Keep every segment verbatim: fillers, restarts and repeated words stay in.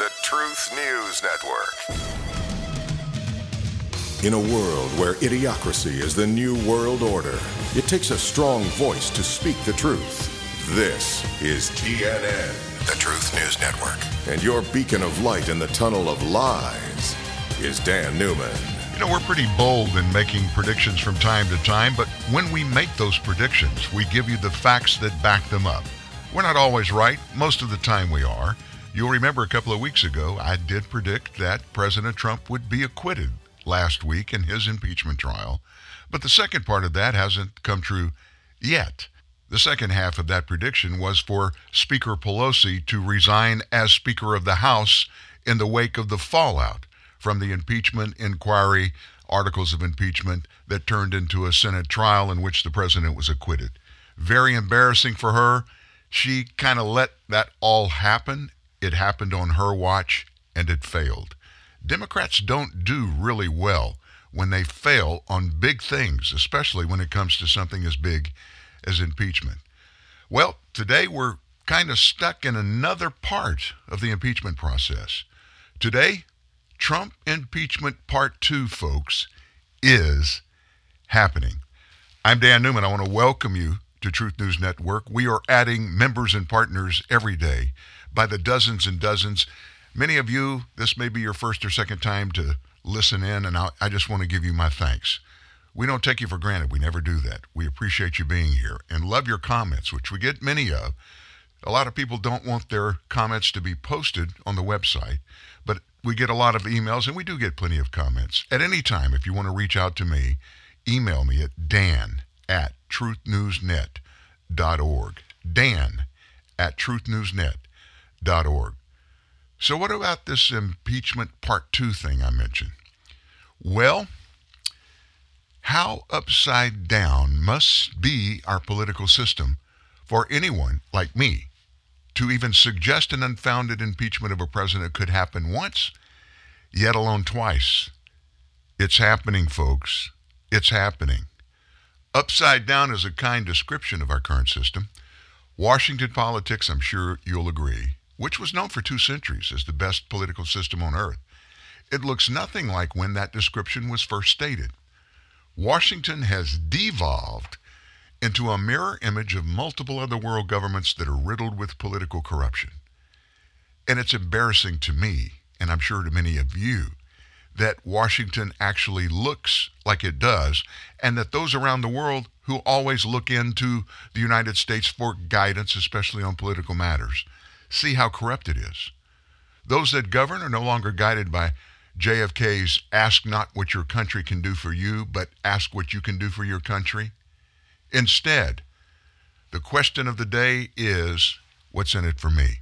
the Truth News Network. In a world where idiocracy is the new world order, it takes a strong voice to speak the truth. This is T N N, the Truth News Network. And your beacon of light in the tunnel of lies is Dan Newman. You know, we're pretty bold in making predictions from time to time, but when we make those predictions, we give you the facts that back them up. We're not always right. Most of the time we are. You'll remember a couple of weeks ago, I did predict that President Trump would be acquitted last week in his impeachment trial. But the second part of that hasn't come true yet. The second half of that prediction was for Speaker Pelosi to resign as Speaker of the House in the wake of the fallout from the impeachment inquiry, articles of impeachment that turned into a Senate trial in which the president was acquitted. Very embarrassing for her. She kind of let that all happen. It happened on her watch, and it failed. Democrats don't do really well when they fail on big things, especially when it comes to something as big as impeachment. Well, today we're kind of stuck in another part of the impeachment process. Today, Trump impeachment part two, folks, is happening. I'm Dan Newman. I want to welcome you to Truth News Network. We are adding members and partners every day by the dozens and dozens. Many of you, this may be your first or second time to listen in, and I, I just want to give you my thanks. We don't take you for granted. We never do that. We appreciate you being here and love your comments, which we get many of. A lot of people don't want their comments to be posted on the website, but we get a lot of emails, and we do get plenty of comments. At any time, if you want to reach out to me, email me at dan at truth news net dot org. Dan at truth news net dot org. So what about this impeachment part two thing I mentioned? Well, how upside down must be our political system for anyone like me to even suggest an unfounded impeachment of a president could happen once, yet alone twice? It's happening, folks. It's happening. Upside down is a kind description of our current system. Washington politics, I'm sure you'll agree, which was known for two centuries as the best political system on earth. It looks nothing like when that description was first stated. Washington has devolved into a mirror image of multiple other world governments that are riddled with political corruption. And it's embarrassing to me, and I'm sure to many of you, that Washington actually looks like it does, and that those around the world who always look into the United States for guidance, especially on political matters, see how corrupt it is. Those that govern are no longer guided by J F K's ask not what your country can do for you, but ask what you can do for your country. Instead, the question of the day is, what's in it for me?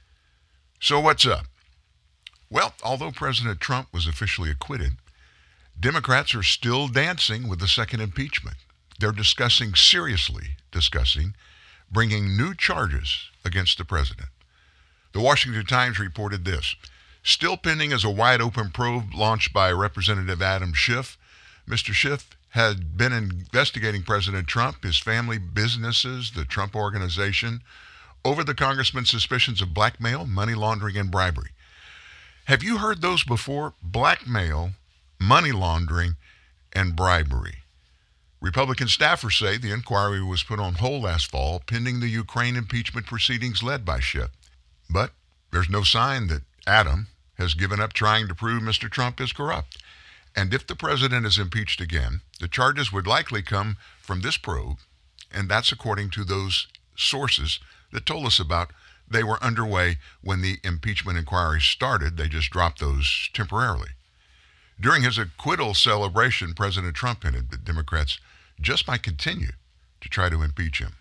So what's up? Well, although President Trump was officially acquitted, Democrats are still dancing with the second impeachment. They're discussing, seriously discussing, bringing new charges against the president. The Washington Times reported this. Still pending is a wide-open probe launched by Representative Adam Schiff. Mister Schiff had been investigating President Trump, his family businesses, the Trump Organization, over the congressman's suspicions of blackmail, money laundering, and bribery. Have you heard those before? Blackmail, money laundering, and bribery. Republican staffers say the inquiry was put on hold last fall pending the Ukraine impeachment proceedings led by Schiff. But there's no sign that Adam has given up trying to prove Mister Trump is corrupt. And if the president is impeached again, the charges would likely come from this probe, and that's according to those sources that told us about they were underway when the impeachment inquiry started. They just dropped those temporarily. During his acquittal celebration, President Trump hinted that Democrats just might continue to try to impeach him.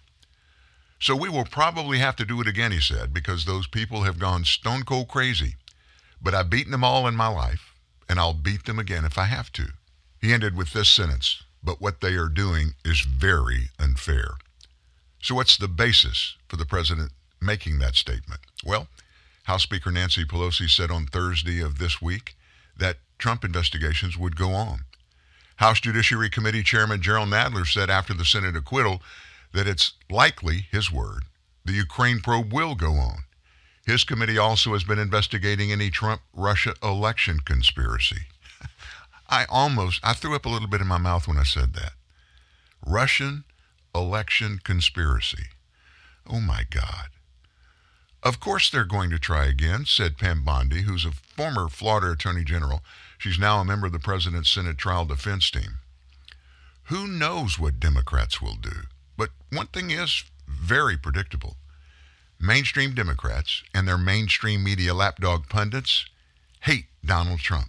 So we will probably have to do it again, he said, because those people have gone stone cold crazy. But I've beaten them all in my life, and I'll beat them again if I have to. He ended with this sentence, but what they are doing is very unfair. So what's the basis for the president making that statement? Well, House Speaker Nancy Pelosi said on Thursday of this week that Trump investigations would go on. House Judiciary Committee Chairman Gerald Nadler said after the Senate acquittal that it's likely, his word, the Ukraine probe will go on. His committee also has been investigating any Trump-Russia election conspiracy. I almost, I threw up a little bit in my mouth when I said that. Russian election conspiracy. Oh my God. Of course they're going to try again, said Pam Bondi, who's a former Florida Attorney General. She's now a member of the President's Senate Trial Defense Team. Who knows what Democrats will do? But one thing is very predictable. Mainstream Democrats and their mainstream media lapdog pundits hate Donald Trump.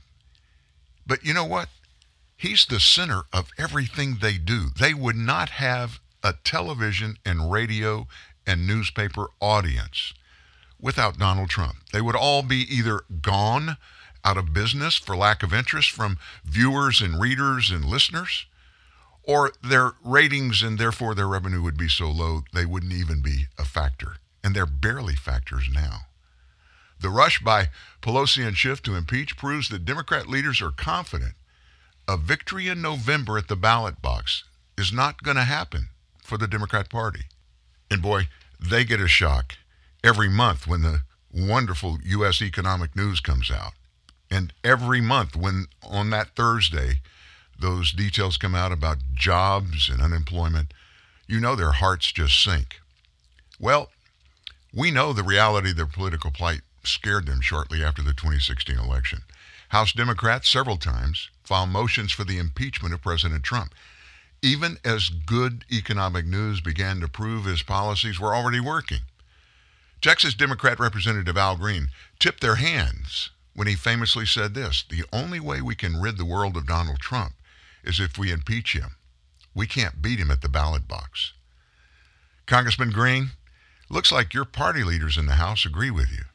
But you know what? He's the center of everything they do. They would not have a television and radio and newspaper audience without Donald Trump. They would all be either gone, out of business for lack of interest from viewers and readers and listeners, or their ratings and therefore their revenue would be so low they wouldn't even be a factor. And they're barely factors now. The rush by Pelosi and Schiff to impeach proves that Democrat leaders are confident a victory in November at the ballot box is not going to happen for the Democrat Party. And boy, they get a shock every month when the wonderful U S economic news comes out. And every month when on that Thursday, those details come out about jobs and unemployment, you know their hearts just sink. Well, we know the reality of their political plight scared them shortly after the twenty sixteen election. House Democrats several times filed motions for the impeachment of President Trump, even as good economic news began to prove his policies were already working. Texas Democrat Representative Al Green tipped their hands when he famously said this: the only way we can rid the world of Donald Trump is if we impeach him. We can't beat him at the ballot box. Congressman Green, looks like your party leaders in the House agree with you.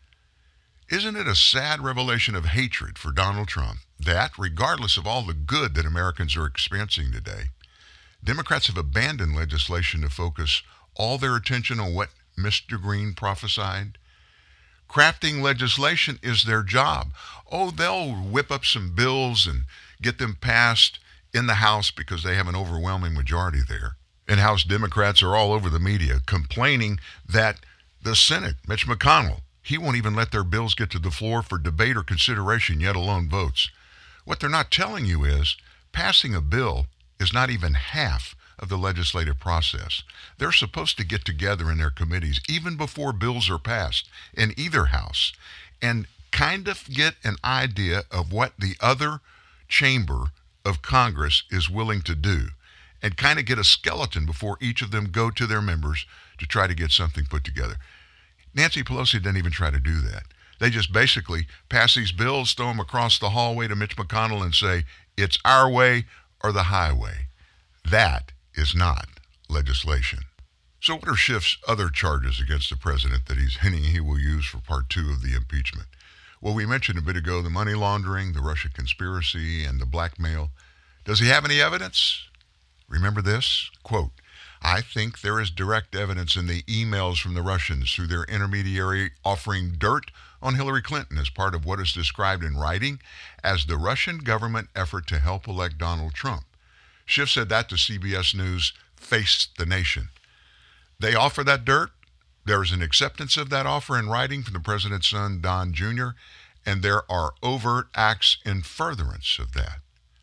Isn't it a sad revelation of hatred for Donald Trump that, regardless of all the good that Americans are experiencing today, Democrats have abandoned legislation to focus all their attention on what Mister Green prophesied? Crafting legislation is their job. Oh, they'll whip up some bills and get them passed in the House because they have an overwhelming majority there. And House Democrats are all over the media complaining that the Senate, Mitch McConnell, he won't even let their bills get to the floor for debate or consideration, yet alone votes. What they're not telling you is passing a bill is not even half of the legislative process. They're supposed to get together in their committees even before bills are passed in either house and kind of get an idea of what the other chamber of Congress is willing to do and kind of get a skeleton before each of them go to their members to try to get something put together. Nancy Pelosi didn't even try to do that. They just basically pass these bills, throw them across the hallway to Mitch McConnell and say, it's our way or the highway. That is not legislation. So what are Schiff's other charges against the president that he's hinting he will use for part two of the impeachment? Well, we mentioned a bit ago the money laundering, the Russia conspiracy, and the blackmail. Does he have any evidence? Remember this? Quote, I think there is direct evidence in the emails from the Russians through their intermediary offering dirt on Hillary Clinton as part of what is described in writing as the Russian government effort to help elect Donald Trump. Schiff said that to C B S News, Face the Nation. They offer that dirt. There is an acceptance of that offer in writing from the president's son, Don Junior, and there are overt acts in furtherance of that.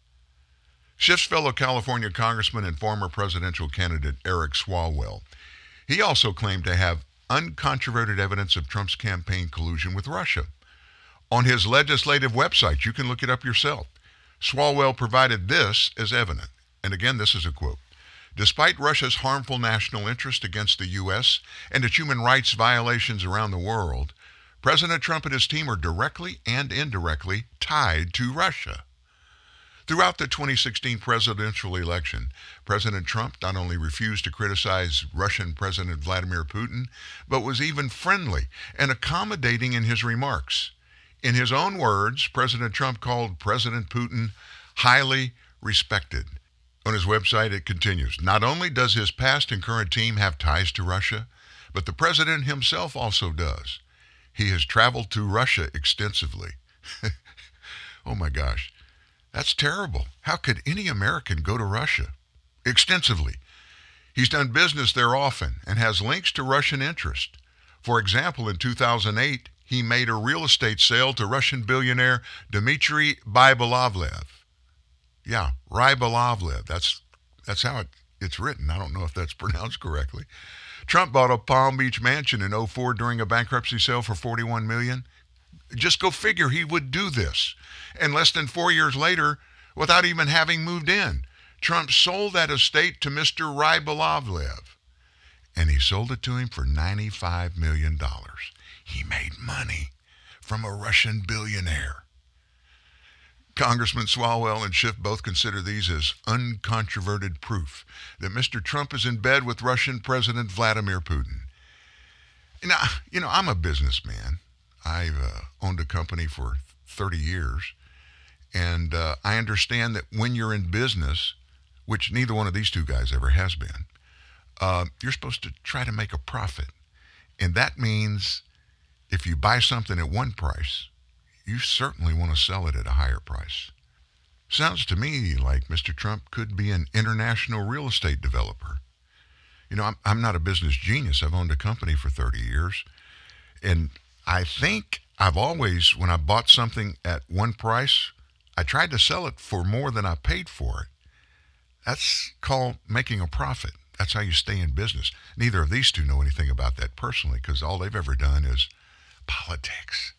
Schiff's fellow California congressman and former presidential candidate Eric Swalwell, he also claimed to have uncontroverted evidence of Trump's campaign collusion with Russia. On his legislative website, you can look it up yourself, Swalwell provided this as evidence. And again, this is a quote. Despite Russia's harmful national interest against the U S and its human rights violations around the world, President Trump and his team are directly and indirectly tied to Russia. Throughout the twenty sixteen presidential election, President Trump not only refused to criticize Russian President Vladimir Putin, but was even friendly and accommodating in his remarks. In his own words, President Trump called President Putin highly respected. On his website, it continues, not only does his past and current team have ties to Russia, but the president himself also does. He has traveled to Russia extensively. Oh my gosh, that's terrible. How could any American go to Russia? Extensively. He's done business there often and has links to Russian interest. For example, in two thousand eight, he made a real estate sale to Russian billionaire Dmitry Rybolovlev. Yeah, Rybolovlev. That's that's how it, it's written. I don't know if that's pronounced correctly. Trump bought a Palm Beach mansion in oh four during a bankruptcy sale for forty-one million dollars. Just go figure he would do this. And less than four years later, without even having moved in, Trump sold that estate to Mister Rybolovlev. And he sold it to him for ninety-five million dollars. He made money from a Russian billionaire. Congressman Swalwell and Schiff both consider these as uncontroverted proof that Mister Trump is in bed with Russian President Vladimir Putin. Now, you know, I'm a businessman. I've uh, owned a company for thirty years, and uh, I understand that when you're in business, which neither one of these two guys ever has been, uh, you're supposed to try to make a profit. And that means if you buy something at one price, you certainly want to sell it at a higher price. Sounds to me like Mister Trump could be an international real estate developer. You know, I'm, I'm not a business genius. I've owned a company for thirty years. And I think I've always, when I bought something at one price, I tried to sell it for more than I paid for it. That's called making a profit. That's how you stay in business. Neither of these two know anything about that personally, because all they've ever done is politics.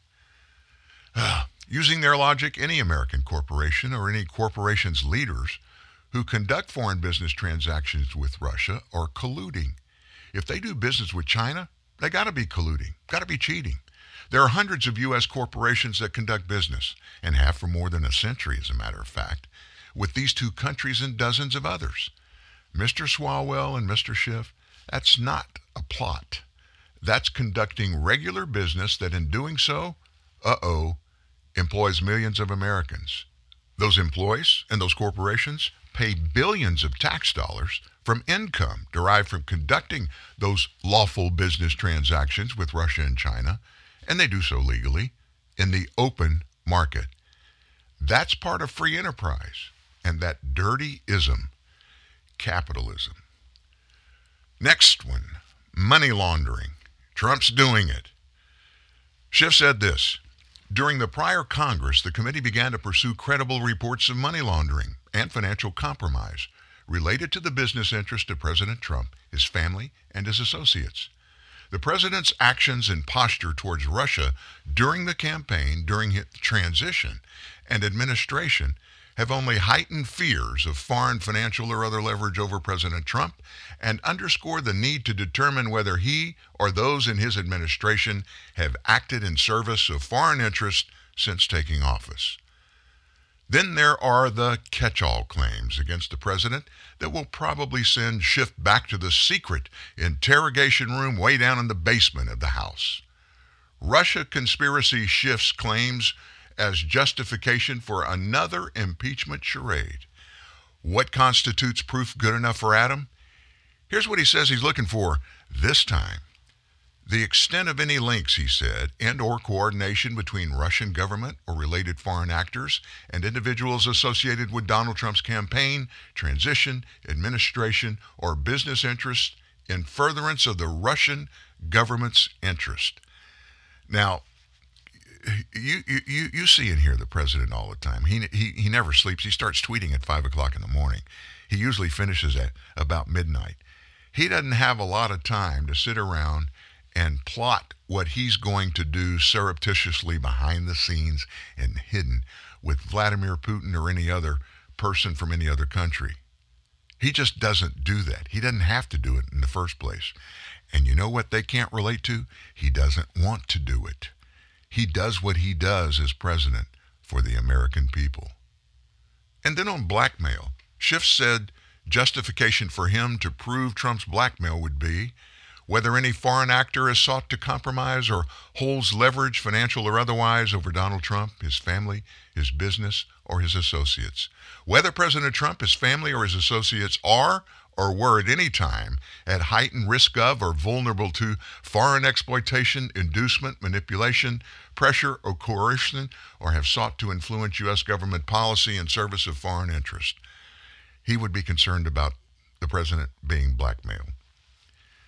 Uh, using their logic, any American corporation or any corporation's leaders who conduct foreign business transactions with Russia are colluding. If they do business with China, they got to be colluding, got to be cheating. There are hundreds of U S corporations that conduct business, and have for more than a century, as a matter of fact, with these two countries and dozens of others. Mister Swalwell and Mister Schiff, that's not a plot. That's conducting regular business that in doing so, uh-oh, employs millions of Americans. Those employees and those corporations pay billions of tax dollars from income derived from conducting those lawful business transactions with Russia and China, and they do so legally in the open market. That's part of free enterprise and that dirty ism, capitalism. Next one, money laundering. Trump's doing it. Schiff said this: during the prior Congress, the committee began to pursue credible reports of money laundering and financial compromise related to the business interest of President Trump, his family, and his associates. The president's actions and posture towards Russia during the campaign, during his transition and administration, have only heightened fears of foreign financial or other leverage over President Trump and underscore the need to determine whether he or those in his administration have acted in service of foreign interests since taking office. Then there are the catch-all claims against the president that will probably send Schiff back to the secret interrogation room way down in the basement of the House. Russia conspiracy Schiff's claims as justification for another impeachment charade. What constitutes proof good enough for Adam? Here's what he says he's looking for this time. The extent of any links, he said, and or coordination between Russian government or related foreign actors and individuals associated with Donald Trump's campaign, transition, administration, or business interests in furtherance of the Russian government's interest. Now, you you you see and hear the president all the time. He he he never sleeps. He starts tweeting at five o'clock in the morning. He usually finishes at about midnight. He doesn't have a lot of time to sit around and plot what he's going to do surreptitiously behind the scenes and hidden with Vladimir Putin or any other person from any other country. He just doesn't do that. He doesn't have to do it in the first place. And you know what they can't relate to? He doesn't want to do it. He does what he does as president for the American people. And then on blackmail, Schiff said justification for him to prove Trump's blackmail would be whether any foreign actor has sought to compromise or holds leverage, financial or otherwise, over Donald Trump, his family, his business, or his associates. Whether President Trump, his family, or his associates are or were at any time at heightened risk of or vulnerable to foreign exploitation, inducement, manipulation, pressure, or coercion, or have sought to influence U S government policy in service of foreign interest. He would be concerned about the president being blackmailed.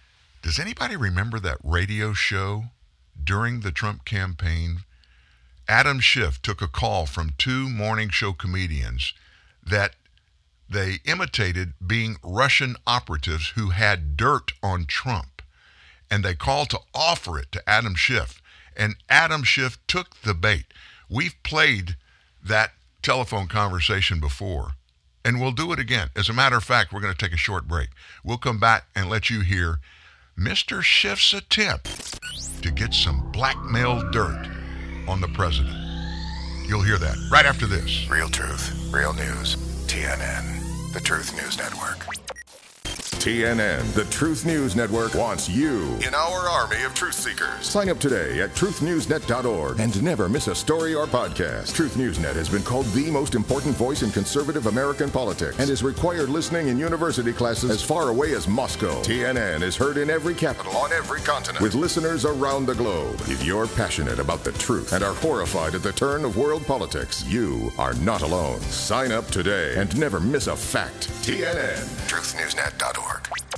Does anybody remember that radio show during the Trump campaign? Adam Schiff took a call from two morning show comedians that they imitated being Russian operatives who had dirt on Trump. And they called to offer it to Adam Schiff. And Adam Schiff took the bait. We've played that telephone conversation before, and we'll do it again. As a matter of fact, we're going to take a short break. We'll come back and let you hear Mister Schiff's attempt to get some blackmail dirt on the president. You'll hear that right after this. Real truth, real news. T N N, the Truth News Network. T N N, the Truth News Network, wants you In our army of truth seekers. Sign up today at truth news net dot org and never miss a story or podcast. Truth News Net has been called the most important voice in conservative American politics and is required listening in university classes as far away as Moscow. T N N is heard in every capital On every continent. with listeners around the globe. If you're passionate about the truth and are horrified at the turn of world politics, you are not alone. Sign up today and never miss a fact. T N N. truth news net dot org.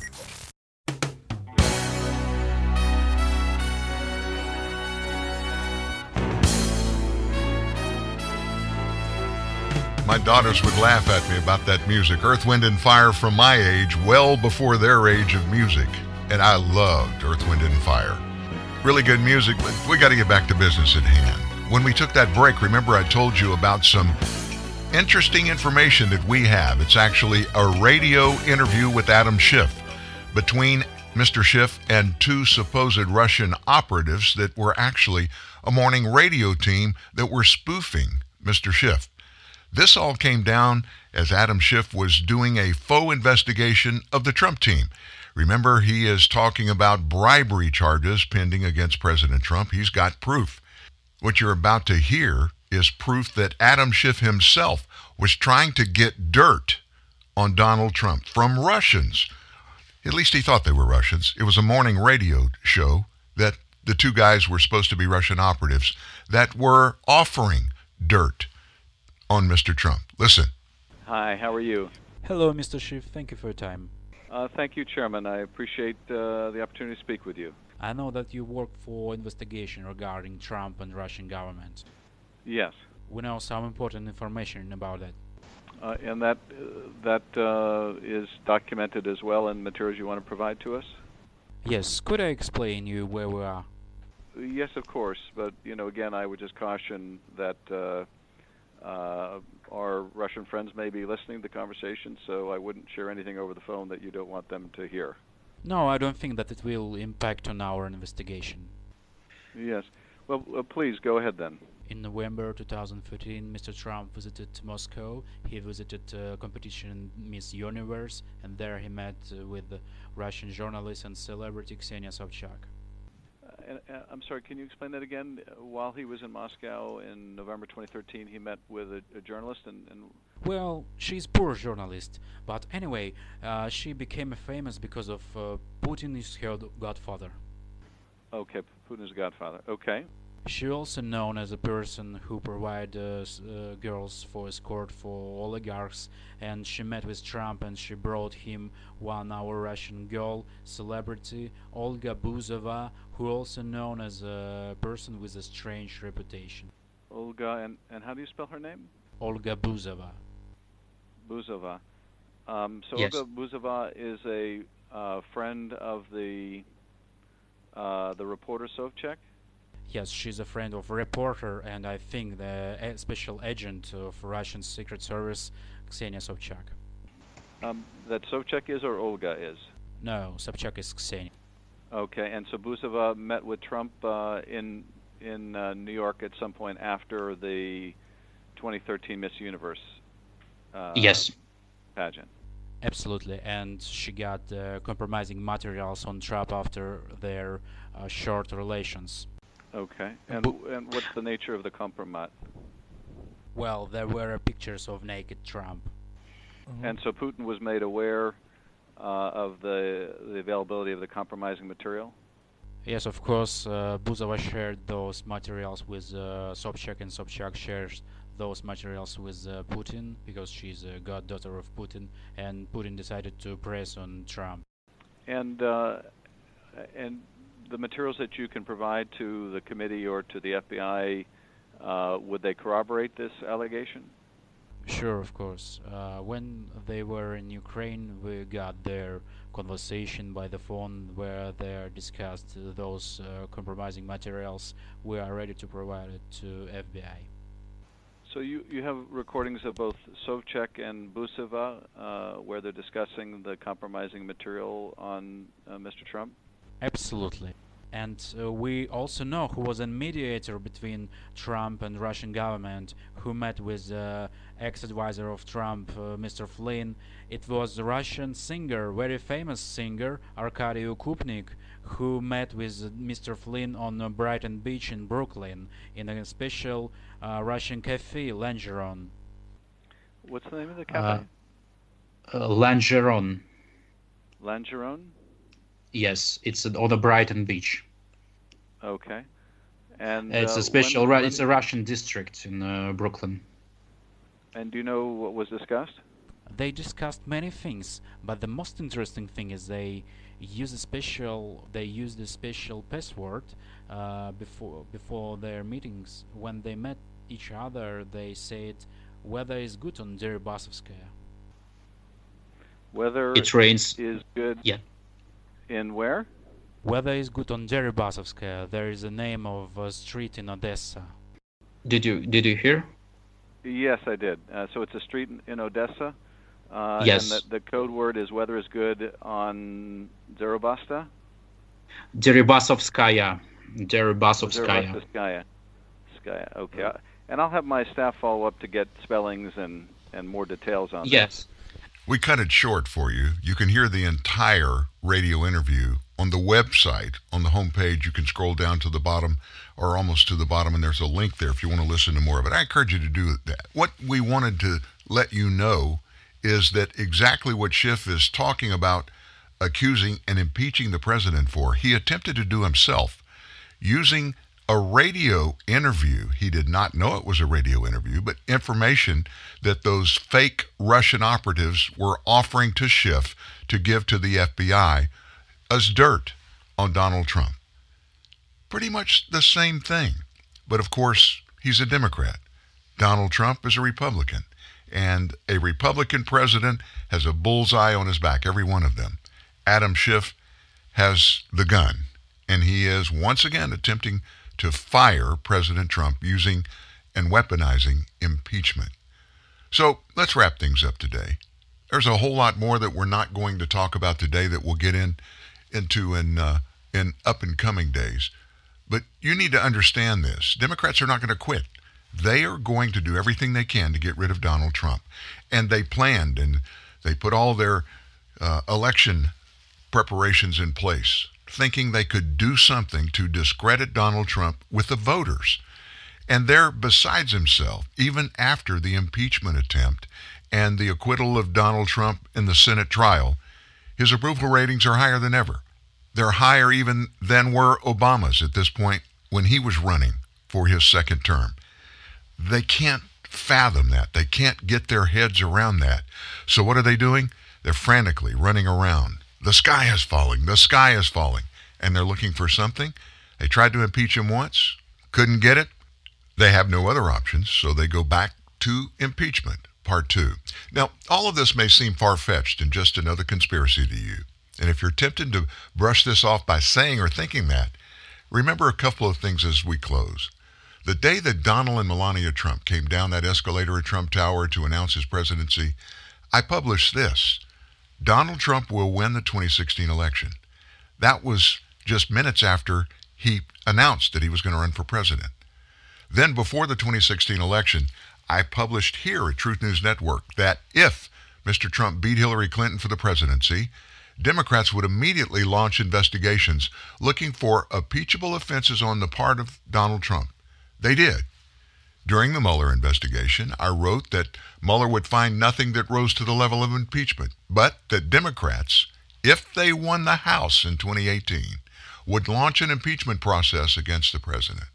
My daughters would laugh at me about that music. Earth, Wind, and Fire from my age, well before their age of music. And I loved Earth, Wind, and Fire. Really good music, but we got to get back to business at hand. When we took that break, remember I told you about some interesting information that we have. It's actually a radio interview with Adam Schiff between Mister Schiff and two supposed Russian operatives that were actually a morning radio team that were spoofing Mister Schiff. This all came down as Adam Schiff was doing a faux investigation of the Trump team. Remember, he is talking about bribery charges pending against President Trump. He's got proof. What you're about to hear is proof that Adam Schiff himself was trying to get dirt on Donald Trump from Russians. At least he thought they were Russians. It was a morning radio show that the two guys were supposed to be Russian operatives that were offering dirt on Mister Trump. Listen. Hi, how are you? Hello, Mister Schiff. Thank you for your time. Uh, thank you, Chairman. I appreciate uh, the opportunity to speak with you. I know that you work for investigation regarding Trump and Russian government. Yes. We know some important information about that. Uh, and that uh, that uh, is documented as well in materials you want to provide to us? Yes, could I explain you where we are? Yes, of course. But, you know, again, I would just caution that uh, uh, our Russian friends may be listening to the conversation, so I wouldn't share anything over the phone that you don't want them to hear. No, I don't think that it will impact on our investigation. Yes. Well, uh, please, go ahead then. In November two thousand thirteen, Mister Trump visited Moscow. He visited uh, competition Miss Universe, and there he met uh, with the Russian journalist and celebrity Ksenia Sobchak. Uh, and, uh, I'm sorry, can you explain that again? Uh, while he was in Moscow in November twenty thirteen, he met with a, a journalist and, and... Well, she's poor journalist, but anyway, uh, she became famous because of uh, Putin is her godfather. Okay, Putin's godfather. Okay. She also known as a person who provide uh, uh, girls for escort for oligarchs, and she met with Trump and she brought him one our Russian girl celebrity Olga Buzova, who also known as a person with a strange reputation. Olga, and, and how do you spell her name? Olga Buzova. Buzova. Um, so Yes. Olga Buzova is a uh, friend of the uh, the reporter Sobchak? Yes, she's a friend of reporter and I think the a special agent of Russian Secret Service, Ksenia Sobchak. Um, that Sobchak is or Olga is? No, Sobchak is Ksenia. Okay, and so Buzova met with Trump uh, in in uh, New York at some point after the twenty thirteen Miss Universe uh, Yes. pageant. Absolutely, and she got uh, compromising materials on Trump after their uh, short relations. Okay, and Bu- and what's the nature of the compromise? Well, there were pictures of naked Trump. And so Putin was made aware uh, of the the availability of the compromising material? Yes, of course, uh, Buzova shared those materials with uh, Sobchak, and Sobchak shares those materials with uh, Putin because she's a goddaughter of Putin, and Putin decided to press on Trump. And uh, and the materials that you can provide to the committee or to the F B I, uh, would they corroborate this allegation? Sure, of course. Uh, when they were in Ukraine, we got their conversation by the phone where they discussed uh, those uh, compromising materials. We are ready to provide it to F B I. So you, you have recordings of both Sobchak and Buseva uh, where they're discussing the compromising material on uh, Mister Trump? Absolutely. And uh, we also know who was a mediator between Trump and Russian government, who met with uh, ex-advisor of Trump, uh, Mister Flynn. It was the Russian singer, very famous singer, Arkady Ukupnik, who met with uh, Mister Flynn on uh, Brighton Beach in Brooklyn in a special uh, Russian cafe, Langeron. What's the name of the cafe? Uh, uh, Langeron. Langeron? Yes, it's on the Brighton Beach. Okay. And it's uh, a special. when, Ru- when it's a Russian district in uh, Brooklyn. And do you know what was discussed? They discussed many things, but the most interesting thing is they use a special. They used a special password uh, before before their meetings. When they met each other, they said weather is good on Deribasovskaya. Weather It rains. is good. Yeah. In where? Weather is good on Deribasovskaya. There is a name of a street in Odessa. Did you did you hear? Yes, I did. Uh, so it's a street in, in Odessa. Uh, Yes. And the, the code word is weather is good on Deribasta? Deribasovskaya. Deribasovskaya. Deribasovskaya. Skaya. Okay. Uh, And I'll have my staff follow up to get spellings and, and more details on Yes. We cut it short for you. You can hear the entire radio interview on the website. On the homepage, you can scroll down to the bottom or almost to the bottom, and there's a link there if you want to listen to more of it. I encourage you to do that. What we wanted to let you know is that exactly what Schiff is talking about, accusing and impeaching the president for, he attempted to do himself using a radio interview. He did not know it was a radio interview, but information that those fake Russian operatives were offering to Schiff to give to the F B I as dirt on Donald Trump. Pretty much the same thing. But of course, he's a Democrat. Donald Trump is a Republican. And a Republican president has a bullseye on his back, every one of them. Adam Schiff has the gun, and he is once again attempting to fire President Trump using and weaponizing impeachment. So let's wrap things up today. There's a whole lot more that we're not going to talk about today that we'll get in into in uh, in up and coming days. But you need to understand this. Democrats are not going to quit. They are going to do everything they can to get rid of Donald Trump. And they planned and they put all their uh, election preparations in place, thinking they could do something to discredit Donald Trump with the voters. And they're besides himself, even after the impeachment attempt and the acquittal of Donald Trump in the Senate trial. His approval ratings are higher than ever. They're higher even than were Obama's at this point when he was running for his second term. They can't fathom that. They can't get their heads around that. So what are they doing? They're frantically running around. The sky is falling. The sky is falling. And they're looking for something. They tried to impeach him once, couldn't get it. They have no other options, so they go back to impeachment, part two. Now, all of this may seem far-fetched and just another conspiracy to you. And if you're tempted to brush this off by saying or thinking that, remember a couple of things as we close. The day that Donald and Melania Trump came down that escalator at Trump Tower to announce his presidency, I published this. Donald Trump will win the twenty sixteen election. That was just minutes after he announced that he was going to run for president. Then before the twenty sixteen election, I published here at Truth News Network that if Mister Trump beat Hillary Clinton for the presidency, Democrats would immediately launch investigations looking for impeachable offenses on the part of Donald Trump. They did. During the Mueller investigation, I wrote that Mueller would find nothing that rose to the level of impeachment, but that Democrats, if they won the House in twenty eighteen, would launch an impeachment process against the president.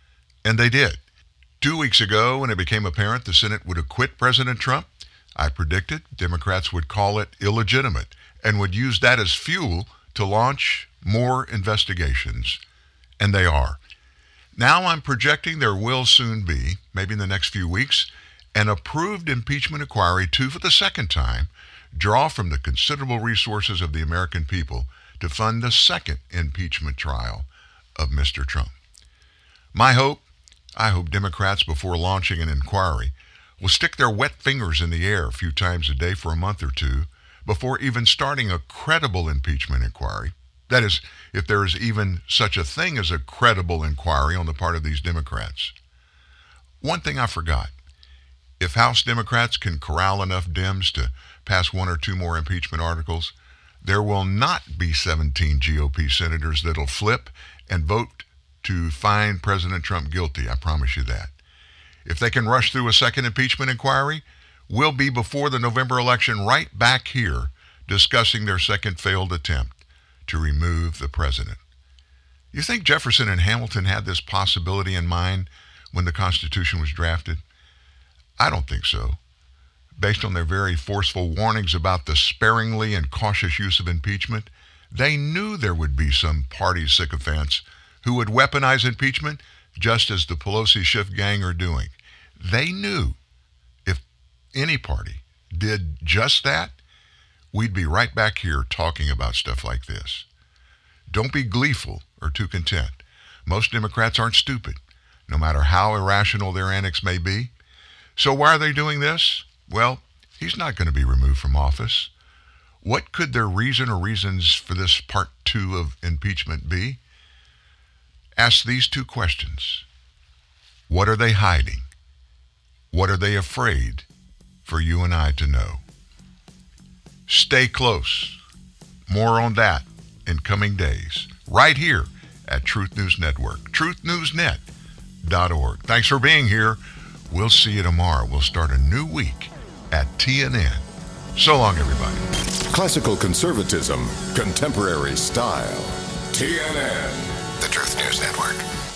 And they did. Two weeks ago, when it became apparent the Senate would acquit President Trump, I predicted Democrats would call it illegitimate and would use that as fuel to launch more investigations, and they are. Now I'm projecting there will soon be, maybe in the next few weeks, an approved impeachment inquiry to, for the second time, draw from the considerable resources of the American people to fund the second impeachment trial of Mister Trump. My hope, I hope Democrats, before launching an inquiry, will stick their wet fingers in the air a few times a day for a month or two before even starting a credible impeachment inquiry. That is, if there is even such a thing as a credible inquiry on the part of these Democrats. One thing I forgot. If House Democrats can corral enough Dems to pass one or two more impeachment articles, there will not be seventeen G O P senators that'll flip and vote to find President Trump guilty. I promise you that. If they can rush through a second impeachment inquiry, we'll be before the November election right back here discussing their second failed attempt to remove the president. You think Jefferson and Hamilton had this possibility in mind when the Constitution was drafted? I don't think so. Based on their very forceful warnings about the sparingly and cautious use of impeachment, they knew there would be some party sycophants who would weaponize impeachment just as the Pelosi Schiff gang are doing. They knew if any party did just that, we'd be right back here talking about stuff like this. Don't be gleeful or too content. Most Democrats aren't stupid, no matter how irrational their antics may be. So why are they doing this? Well, he's not going to be removed from office. What could their reason or reasons for this part two of impeachment be? Ask these two questions. What are they hiding? What are they afraid for you and I to know? Stay close. More on that in coming days, right here at Truth News Network, truth news net dot org. Thanks for being here. We'll see you tomorrow. We'll start a new week at T N N. So long, everybody. Classical conservatism, contemporary style. T N N. The Truth News Network.